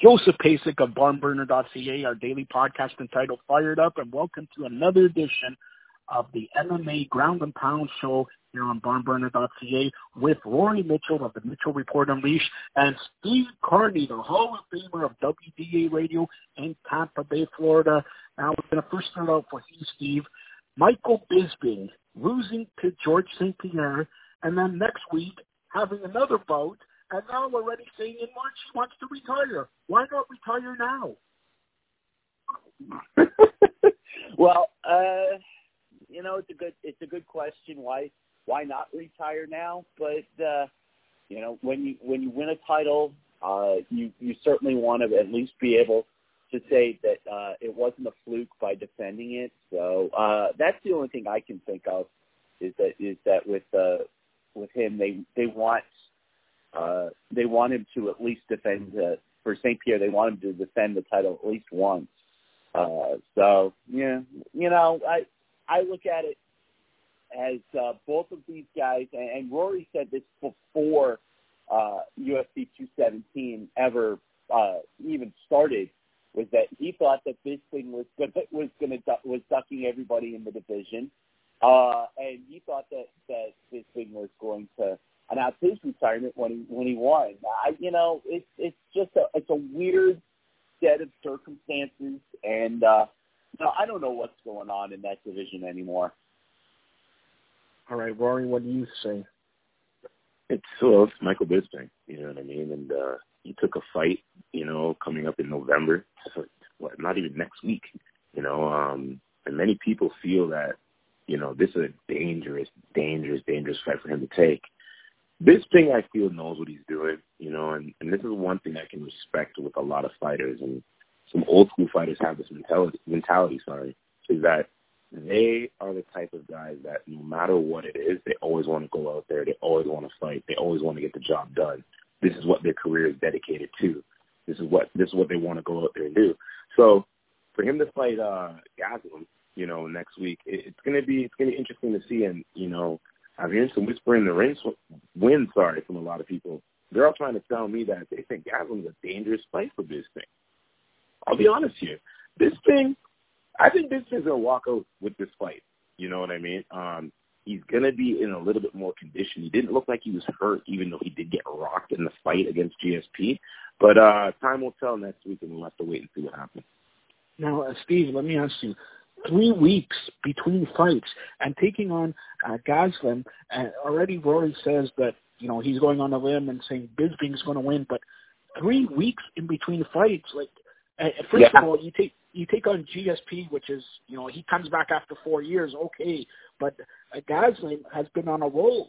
Joseph Pasek of barnburner.ca, our daily podcast entitled Fired Up, and welcome to another edition of the MMA Ground and Pound show here on barnburner.ca with Rory Mitchell of the Mitchell Report Unleashed and Steve Carney, the Hall of Famer of WDA Radio in Tampa Bay, Florida. Now we're going to first start out for you, Steve. Michael Bisping losing to George St. Pierre, and then next week having another bout, and now already saying in March he wants to retire. Why not retire now? Well, it's a good question. Why not retire now? But when you win a title, you certainly want to at least be able to say that it wasn't a fluke by defending it. So that's the only thing I can think of is that with him they want him to at least defend for St. Pierre. They want him to defend the title at least once. So yeah, I look at it as both of these guys, and Rory said this before UFC 217 ever even started, was that he thought that Bisping was ducking everybody in the division, and he thought that Bisping was going to announce his retirement when he won. It's just a weird set of circumstances, and I don't know what's going on in that division anymore. All right, Rory, what do you say? It's Michael Bisping, you know what I mean? And he took a fight, coming up in November, not even next week, and many people feel that, this is a dangerous fight for him to take. Bisping, I feel, knows what he's doing, and this is one thing I can respect with a lot of fighters, and some old school fighters have this mentality, is that they are the type of guys that no matter what it is, they always want to go out there. They always want to fight. They always want to get the job done. This is what their career is dedicated to. This is what they want to go out there and do. So for him to fight Gastelum, next week, it's gonna be interesting to see. And I'm hearing some whisper in the wind from a lot of people. They're all trying to tell me that they think Gastelum's a dangerous fight for Bisping. I'll be honest here. I think Bisping's going to walk out with this fight. You know what I mean? He's going to be in a little bit more condition. He didn't look like he was hurt, even though he did get rocked in the fight against GSP. But time will tell next week, and we'll have to wait and see what happens. Now, Steve, let me ask you. 3 weeks between fights and taking on Gastelum, already Rory says that, he's going on a limb and saying Bisping's going to win, but 3 weeks in between fights, first of all, you take on GSP, which is, he comes back after 4 years, okay, but Gastelum has been on a roll.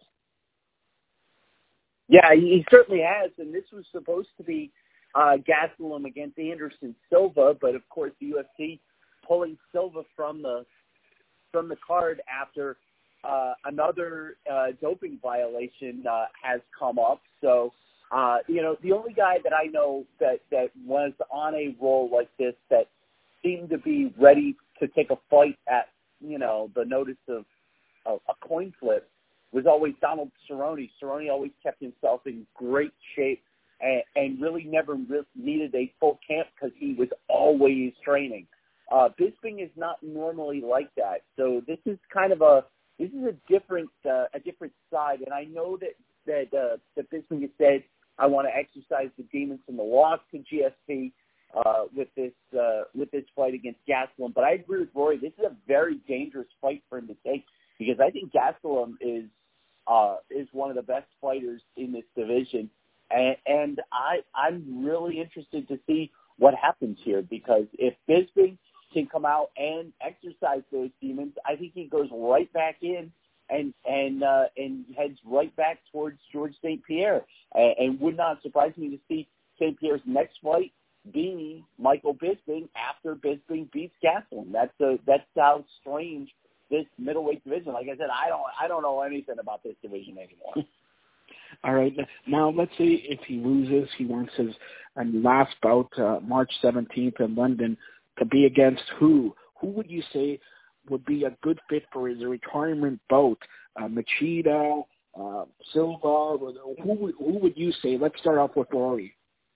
Yeah, he certainly has, and this was supposed to be Gastelum against Anderson Silva, but of course the UFC pulling Silva from the card after another doping violation has come up. So, the only guy that I know that was on a roll like this that seemed to be ready to take a fight at, the notice of a coin flip was always Donald Cerrone. Cerrone always kept himself in great shape and really never needed a full camp because he was always training. Bisping is not normally like that. So this is kind of a different side. And I know that Bisping has said, I want to exercise the demons from the loss to GSP with this fight against Gastelum. But I agree with Rory. This is a very dangerous fight for him to take because I think Gastelum is one of the best fighters in this division, and I'm really interested to see what happens here because if Bisping can come out and exercise those demons, I think he goes right back in and heads right back towards George St. Pierre. And would not surprise me to see St. Pierre's next fight be Michael Bisping after Bisping beats Gastelum. That's how strange this middleweight division. Like I said, I don't know anything about this division anymore. All right. Now, let's say if he loses, he wants his last bout March 17th in London to be against who? Who would you say would be a good fit for his retirement bout? Machida, Silva? Who would you say? Let's start off with Rory.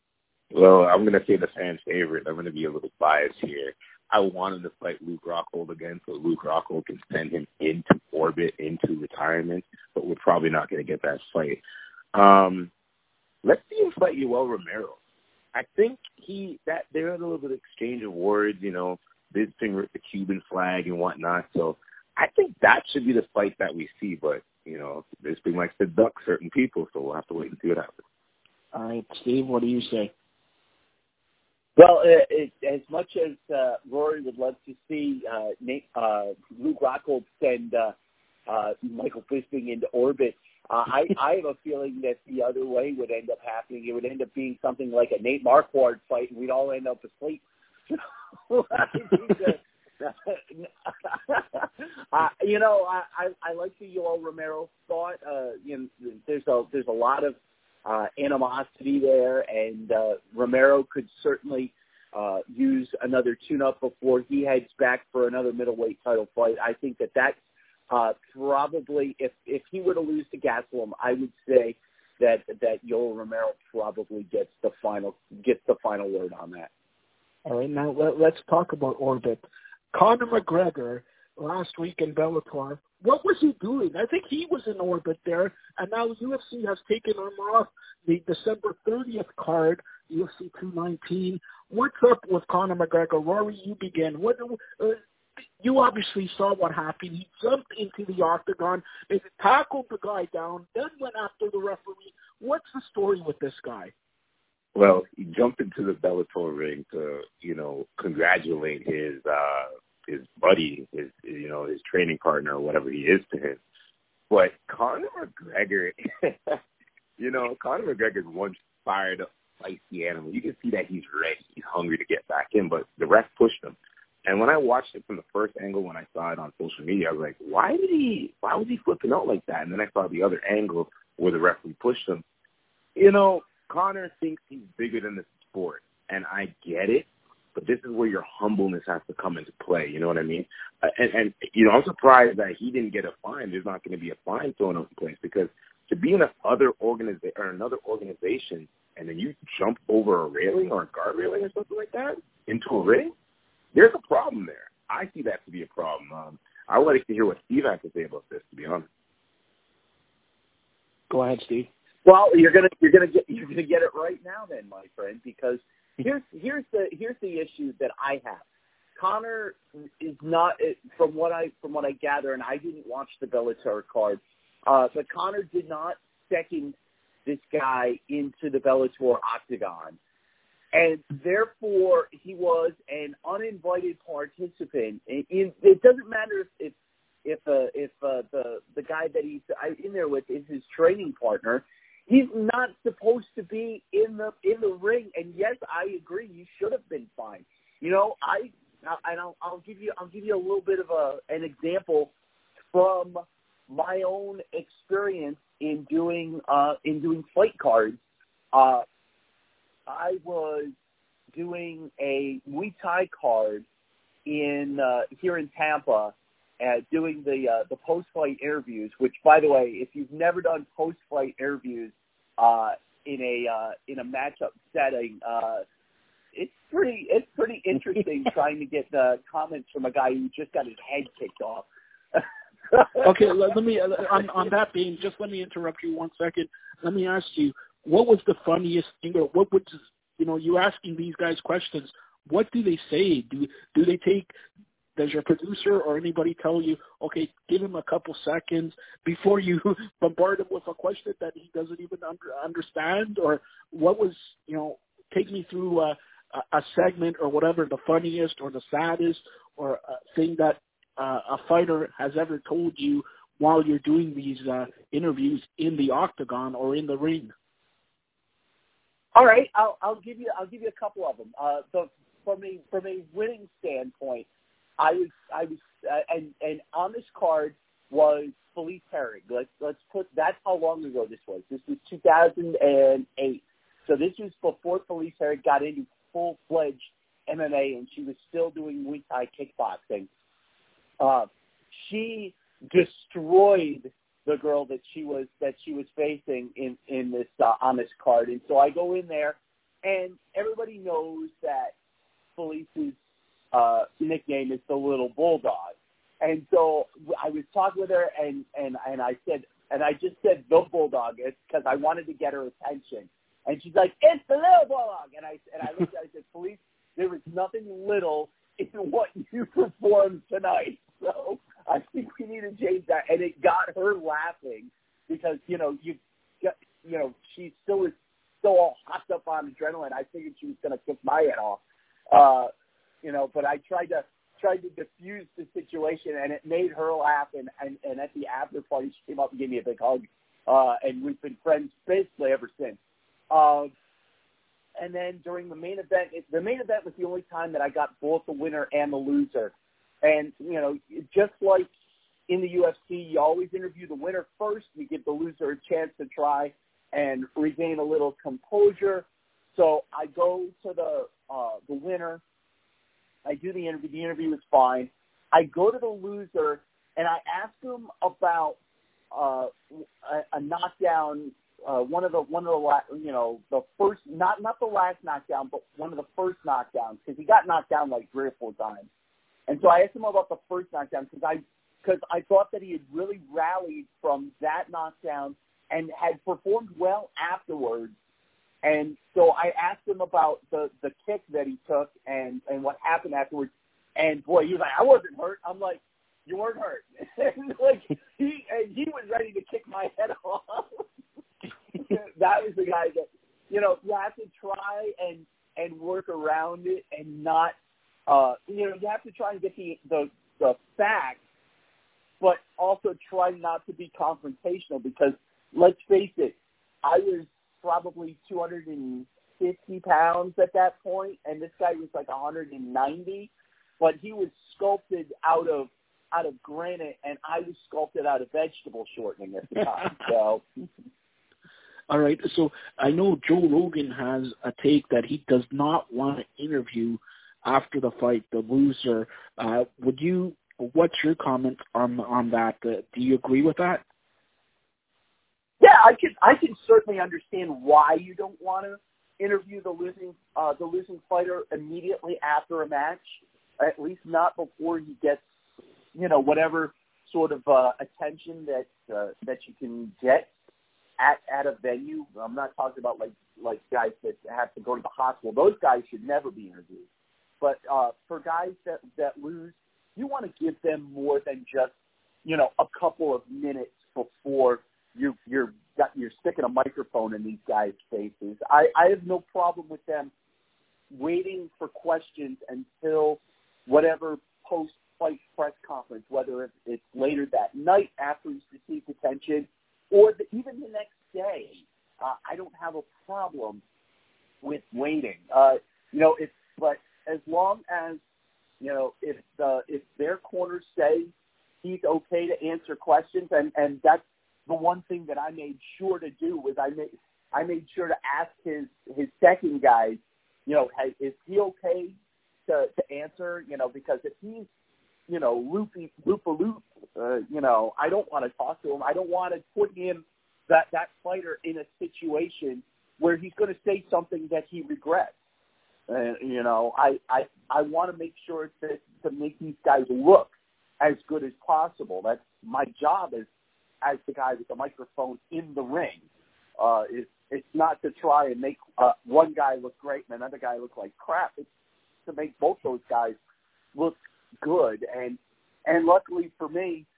Well, I'm going to say the fan favorite. I'm going to be a little biased here. I want him to fight Luke Rockhold again so Luke Rockhold can send him into orbit, into retirement, but we're probably not going to get that fight. Let's see him fight Yoel Romero. I think they're in a little bit of exchange of words, Bisping with the Cuban flag and whatnot. So I think that should be the fight that we see, but, Bisping likes to duck certain people, so we'll have to wait and see what happens. All right, Steve, what do you say? Well, as much as Rory would love to see Luke Rockhold send Michael Bisping into orbit, I have a feeling that the other way would end up happening. It would end up being something like a Nate Marquardt fight, and we'd all end up asleep. I like the Yoel Romero thought. There's a lot of animosity there, and Romero could certainly use another tune-up before he heads back for another middleweight title fight. I think that probably, if he were to lose to Gastelum, I would say that Yoel Romero probably gets the final word on that. All right, now let's talk about orbit. Conor McGregor last week in Bellator, what was he doing? I think he was in orbit there, and now UFC has taken him off the December 30th card, UFC 219. What's up with Conor McGregor? Rory, you begin. You obviously saw what happened. He jumped into the octagon, and tackled the guy down, then went after the referee. What's the story with this guy? Well, he jumped into the Bellator ring to, congratulate his buddy, his training partner or whatever he is to him. But Conor McGregor, Conor McGregor's one fired up, feisty animal. You can see that he's ready. He's hungry to get back in, but the ref pushed him. And when I watched it from the first angle, when I saw it on social media, I was like, why was he flipping out like that? And then I saw the other angle where the referee pushed him. Conor thinks he's bigger than the sport, and I get it, but this is where your humbleness has to come into play, you know what I mean? And I'm surprised that he didn't get a fine. There's not going to be a fine thrown out in place, because to be in another organization and then you jump over a railing or a guard railing or something like that into a ring, there's a problem there. I see that to be a problem. I would like to hear what Steve has to say about this, to be honest. Go ahead, Steve. Well, you're gonna get it right now, then, my friend, because here's the issue that I have. Conor is not, from what I gather, and I didn't watch the Bellator card, but Conor did not second this guy into the Bellator octagon, and therefore he was an uninvited participant. It doesn't matter if the guy that he's in there with is his training partner. He's not supposed to be in the ring, and yes, I agree. You should have been fined. I'll give you a little bit of an example from my own experience in doing fight cards. I was doing a Muay Thai card here in Tampa, doing the post-fight interviews, which, by the way, if you've never done post-fight interviews in a matchup setting, it's pretty interesting trying to get comments from a guy who just got his head kicked off. Okay, let me on that being, just let me interrupt you 1 second. Let me ask you, what was the funniest thing, or what would you asking these guys questions? What do they say? Do they take? Does your producer or anybody tell you, okay, give him a couple seconds before you bombard him with a question that he doesn't even understand? Or what was, take me through a segment or whatever, the funniest or the saddest or a thing that a fighter has ever told you while you're doing these interviews in the octagon or in the ring? All right, I'll give you a couple of them. So from a winning standpoint, I was and on this card was Felice Herrig. Let's put, that's how long ago this was. This was 2008. So this was before Felice Herrig got into full-fledged MMA, and she was still doing Muay Thai kickboxing. She destroyed the girl that she was facing in this on this card. And so I go in there, And everybody knows that Felice's nickname is the Little Bulldog. And so I was talking with her, and I said, and I just said the Bulldog because I wanted to get her attention. And she's like, it's the Little Bulldog. And I looked at her and said, Felice, there was nothing little in what you performed tonight. So I think we need to change that. And it got her laughing because, she still is so all hopped up on adrenaline. I figured she was going to kick my head off. But I tried to diffuse the situation, and it made her laugh. And at the after party, she came up and gave me a big hug. And we've been friends basically ever since. And then during the main event was the only time that I got both the winner and the loser. And, just like in the UFC, you always interview the winner first. You give the loser a chance to try and regain a little composure. So I go to the winner. I do the interview. The interview was fine. I go to the loser, and I ask him about a knockdown. One of the the first, not the last knockdown, but one of the first knockdowns, because he got knocked down like 3 or 4 times. And so I asked him about the first knockdown because I thought that he had really rallied from that knockdown and had performed well afterwards. And so I asked him about the kick that he took and what happened afterwards. And boy, he was like, I wasn't hurt. I'm like, you weren't hurt. And he was ready to kick my head off. That was the guy that, you have to try and work around it and not, you have to try and get the facts, but also try not to be confrontational because, let's face it, I was probably 250 pounds at that point, and this guy was like 190, but he was sculpted out of granite, and I was sculpted out of vegetable shortening at the time. So. All right, so I know Joe Rogan has a take that he does not want to interview after the fight the loser. What's your comment on that? Do you agree with that? Yeah, I can certainly understand why you don't want to interview the losing fighter immediately after a match. At least not before he gets, whatever sort of attention that you can get at a venue. I'm not talking about like guys that have to go to the hospital. Those guys should never be interviewed. But for guys that lose, you want to give them more than just a couple of minutes before you're sticking a microphone in these guys' faces. I have no problem with them waiting for questions until whatever post-fight press conference, whether it's later that night after he's received attention or even the next day. I don't have a problem with waiting. But as long as if their corner says he's okay to answer questions, and that's the one thing that I made sure to do was I made sure to ask his second guy, is he okay to answer? Because if he's loop-a-loop, I don't want to talk to him. I don't want to put that fighter in a situation where he's going to say something that he regrets. I want to make sure to make these guys look as good as possible. That's my job as the guy with the microphone in the ring. It's not to try and make one guy look great and another guy look like crap. It's to make both those guys look good. And luckily for me,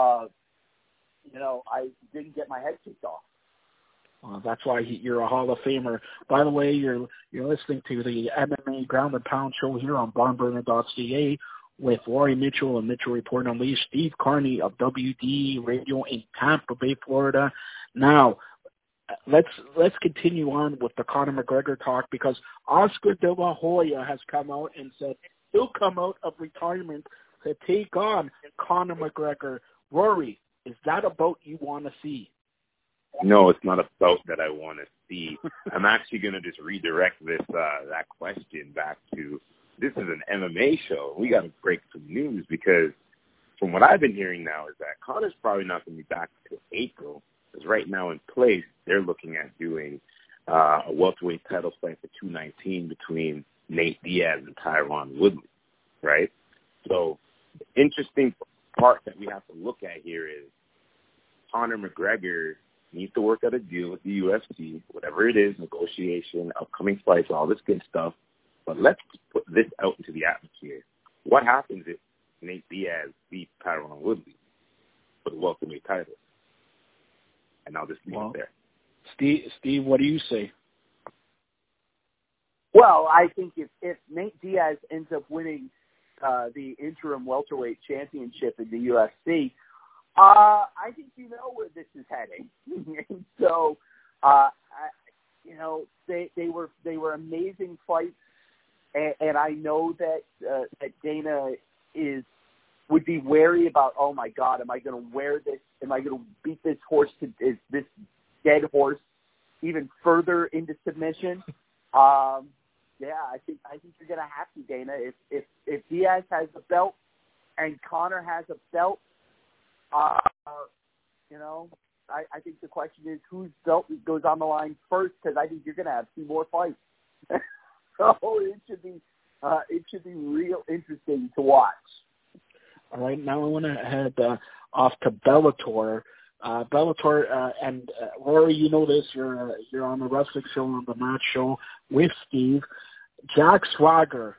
I didn't get my head kicked off. That's why you're a Hall of Famer. By the way, you're listening to the MMA Ground and Pound show here on barnburner.ca with Rory Mitchell and Mitchell Report Unleashed, Steve Carney of WD Radio in Tampa Bay, Florida. Now, let's continue on with the Conor McGregor talk because Oscar De La Hoya has come out and said he'll come out of retirement to take on Conor McGregor. Rory, is that a bout you want to see? No, it's not a bout that I want to see. I'm actually going to just redirect that question back to, this is an MMA show. We got to break some news because from what I've been hearing now is that Conor's probably not going to be back until April because right now in place they're looking at doing a welterweight title fight for 219 between Nate Diaz and Tyron Woodley, right? So the interesting part that we have to look at here is Conor McGregor needs to work out a deal with the UFC, whatever it is, negotiation, upcoming fights, all this good stuff. But let's put this out into the atmosphere. What happens if Nate Diaz beats Tyron Woodley for the welterweight title? And I'll just leave it there. Steve, what do you say? Well, I think if Nate Diaz ends up winning the interim welterweight championship in the UFC, I think you know where this is heading. So, they were amazing fights, and I know that Dana would be wary about. Oh my God, am I going to wear this? Am I going to beat this horse is this dead horse even further into submission? Yeah, I think you're going to have to, Dana. If Diaz has a belt and Conor has a belt, I think the question is whose belt goes on the line first, because I think you're going to have 2 more fights. So it should be real interesting to watch. All right, now I want to head off to Bellator. And Rory, you know this. You're on the wrestling show, on the Match Show with Steve. Jake Hager,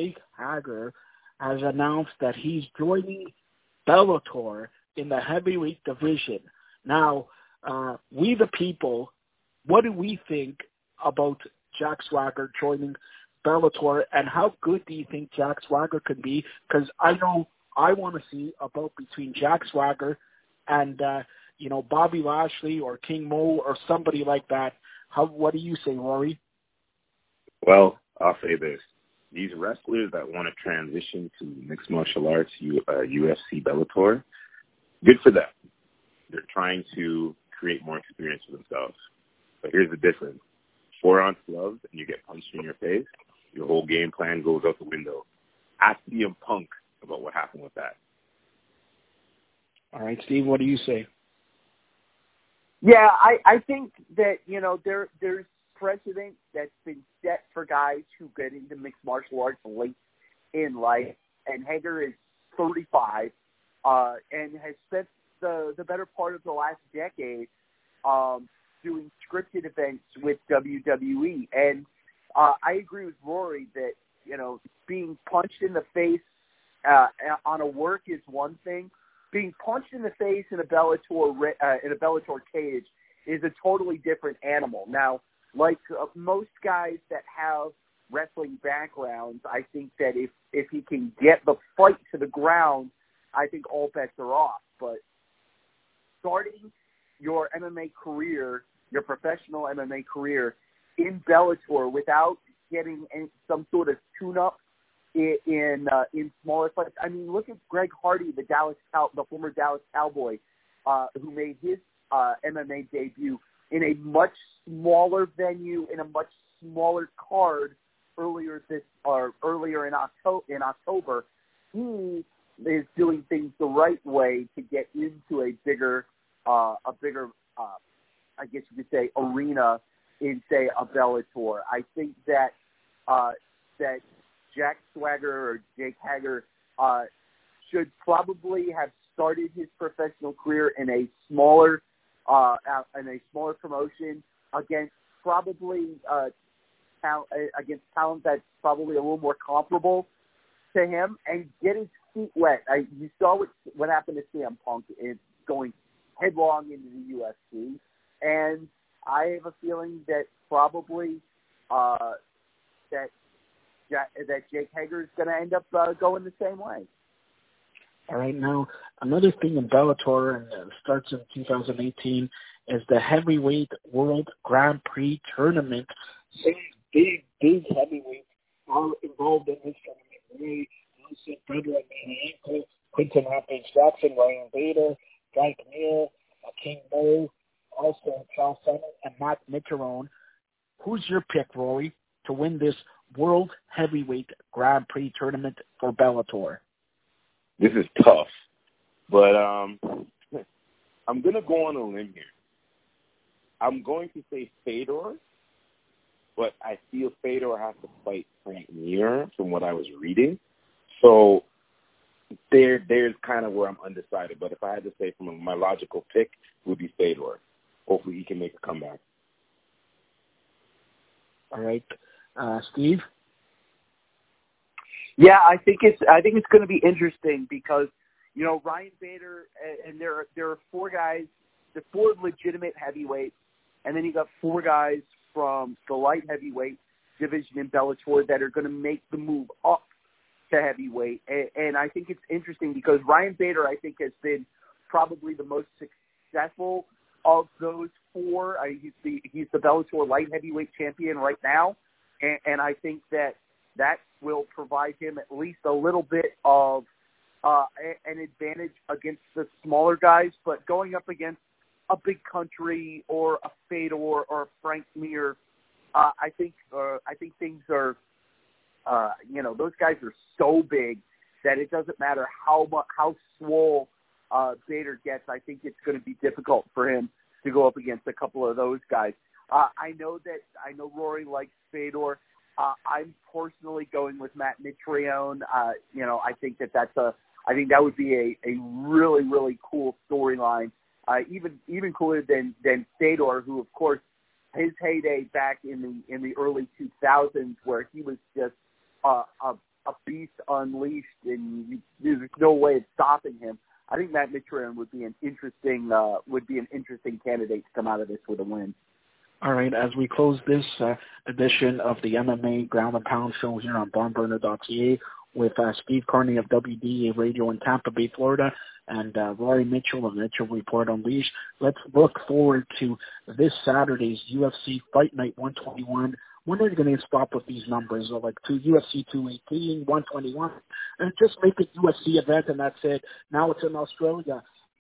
has announced that he's joining Bellator in the heavyweight division. Now, we the people, what do we think about Jake Hager joining Bellator, and how good do you think Jake Hager could be? Because I know I want to see a bout between Jake Hager and Bobby Lashley or King Mo or somebody like that. What do you say, Rory? Well, I'll say this. These wrestlers that want to transition to mixed martial arts, UFC, Bellator, good for them. They're trying to create more experience for themselves. But here's the difference. 4-ounce gloves and you get punched in your face, your whole game plan goes out the window. Ask CM Punk about what happened with that. All right, Steve, what do you say? Yeah, I think that, there's precedent that's been set for guys who get into mixed martial arts late in life, and Hager is 35 and has spent the better part of the last decade doing scripted events with WWE. And I agree with Rory that, being punched in the face on a work is one thing. Being punched in the face in a Bellator cage is a totally different animal. Now, like most guys that have wrestling backgrounds, I think that if he can get the fight to the ground, I think all bets are off. But starting your MMA career, your professional MMA career in Bellator without getting some sort of tune-up in smaller fights. I mean, look at Greg Hardy, the former Dallas Cowboy, who made his MMA debut in a much smaller venue, in a much smaller card earlier in October. He is doing things the right way to get into a bigger, I guess you could say, arena in, say, a Bellator. I think that that Jake Hager should probably have started his professional career in a smaller promotion against talent that's probably a little more comparable to him, and get his feet wet. You saw what happened to CM Punk in going headlong into the UFC, and I have a feeling that probably that Jake Hager is going to end up going the same way. All right, now another thing in Bellator, and starts in 2018, is the Heavyweight World Grand Prix Tournament. Some big heavyweights are involved in this tournament. Ray Nelson, Frederick Maniaco, Quinton Rampage-Jackson, Ryan Bader, Guy Camille, King Mo, also Charles Sennett, and Matt Mitterrone. Who's your pick, Rory, to win this World Heavyweight Grand Prix Tournament for Bellator? This is tough, but I'm going to go on a limb here. I'm going to say Fedor but I feel Fedor has to fight Frank Mir from what I was reading. So there's kind of where I'm undecided. But if I had to say from my logical pick, it would be Fedor. Hopefully he can make a comeback. All right. Steve? Yeah, I think it's going to be interesting because, you know, Ryan Bader, and there are four guys, the four legitimate heavyweights, and then you got four guys from the light heavyweight division in Bellator that are going to make the move up to heavyweight. And I think it's interesting because Ryan Bader, I think, has been probably the most successful of those four. He's the Bellator light heavyweight champion right now, and I think that will provide him at least a little bit of an advantage against the smaller guys. But going up against a Big Country or a Fedor or a Frank Mir, I think things are, those guys are so big that it doesn't matter how swole Bader gets. I think it's going to be difficult for him to go up against a couple of those guys. I know Rory likes Fedor. I'm personally going with Matt Mitrione. I think that would be a really, really cool storyline. Even cooler than Fedor, who of course his heyday back in the early 2000s, where he was just a beast unleashed, and there's no way of stopping him. I think Matt Mitrione would be an interesting candidate to come out of this with a win. All right, as we close this edition of the MMA Ground and Pound show here on barnburner.ca with Steve Carney of WDA Radio in Tampa Bay, Florida, and Rory Mitchell of Mitchell Report Unleashed, let's look forward to this Saturday's UFC Fight Night 121. When are you going to stop with these numbers? Like UFC 218, 121, and just make a UFC event, and that's it. Now it's in Australia.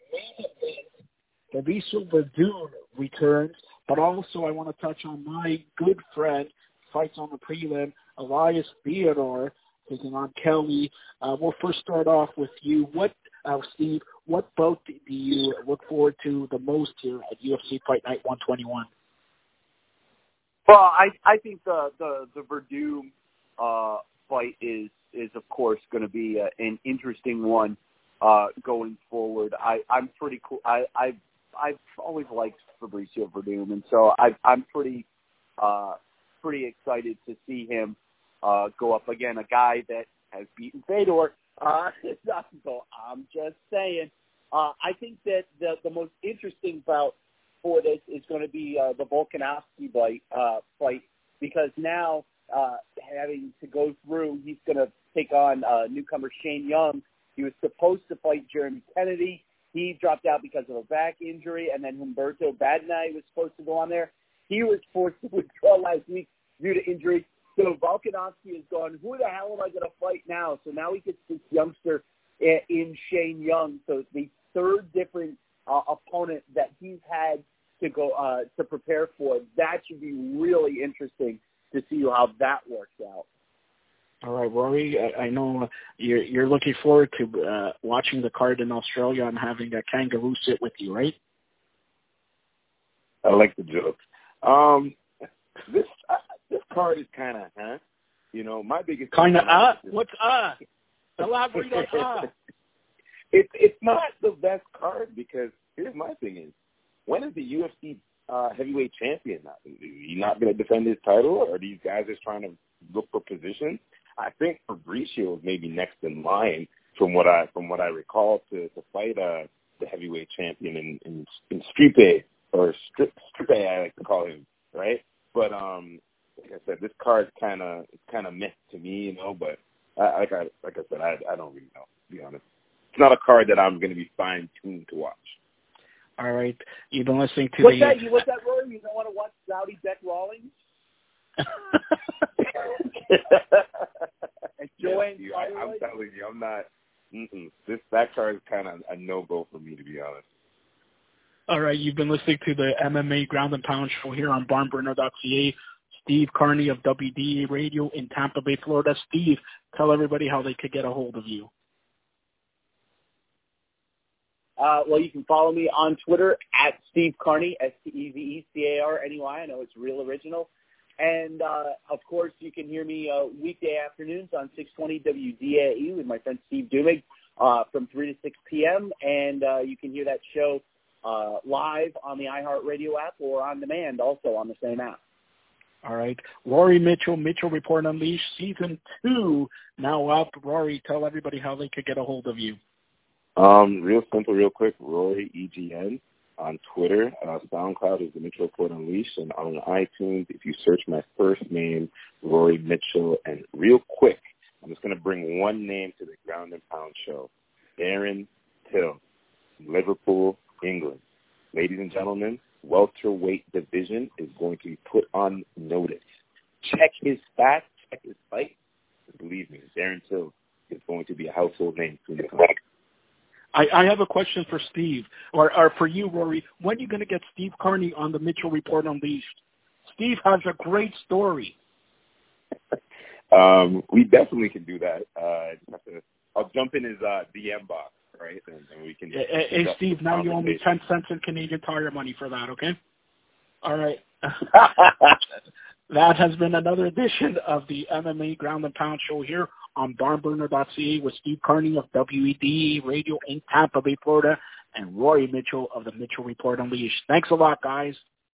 Fabricio Werdum returns. But also I want to touch on my good friend, fights on the prelim, Elias Theodore, taking on Kelly. We'll first start off with you. Steve, what bout do you look forward to the most here at UFC Fight Night 121? Well, I think the Werdum fight is of course going to be an interesting one going forward. I'm pretty cool. I've always liked Fabricio Werdum, and so I'm pretty excited to see him go up again, a guy that has beaten Fedor. So I'm just saying. I think that the most interesting bout for this is going to be the Volkanovski fight, because now having to go through, he's going to take on newcomer Shane Young. He was supposed to fight Jeremy Kennedy. He dropped out because of a back injury, and then Humberto Badnai was supposed to go on there. He was forced to withdraw last week due to injury. So Volkanovski is going, who the hell am I going to fight now? So now he gets this youngster in Shane Young. So the third different opponent that he's had to go to prepare for. That should be really interesting to see how that works out. All right, Rory, I know you're looking forward to watching the card in Australia and having a kangaroo sit with you, right? I like the joke. This card is kind of, my biggest... Kind of, what's Elaborate on It's not the best card, because here's my thing is, when is the UFC heavyweight champion not? Is he not going to defend his title, or are these guys just trying to look for position? I think Fabricio is maybe next in line from what I recall to fight the heavyweight champion in Stipe, or Stipe, I like to call him, right? But like I said, this card's kind of meh to me, But like I said, I don't really know, to be honest. It's not a card that I'm going to be fine-tuned to watch. All right, you've been listening to what's that, Rory? You don't want to watch Rowdy Beck Rawlings? I'm telling you, I'm not. That card is kind of a no-go for me, to be honest. All right, you've been listening to the MMA Ground and Pound show here on barnburner.ca. Steve Carney of WDA Radio in Tampa Bay, Florida. Steve, tell everybody how they could get a hold of you. Well, you can follow me on Twitter at Steve Carney, SteveCarney. I know it's real original. And, of course, you can hear me weekday afternoons on 620 WDAE with my friend Steve Dumig from 3 to 6 p.m. And you can hear that show live on the iHeartRadio app or on demand also on the same app. All right. Rory Mitchell, Mitchell Report Unleashed, Season 2 now up. Rory, tell everybody how they could get a hold of you. Real simple, real quick, Rory EGN on Twitter. SoundCloud is the Mitchell Report Unleashed. And on iTunes, if you search my first name, Rory Mitchell. And real quick, I'm just going to bring one name to the Ground and Pound show. Darren Till, Liverpool, England. Ladies and gentlemen, welterweight division is going to be put on notice. Check his stats, check his fight. Believe me, Darren Till is going to be a household name soon to come. I have a question for Steve, or for you, Rory. When are you going to get Steve Carney on the Mitchell Report Unleashed? Steve has a great story. We definitely can do that. I'll jump in his DM box, right? And we can. Hey, Steve, now you owe me 10 cents in Canadian Tire money for that, okay? All right. That has been another edition of the MMA Ground and Pound show here on barnburner.ca with Steve Carney of WEDE Radio in Tampa Bay, Florida, and Rory Mitchell of the Mitchell Report Unleashed. Thanks a lot, guys.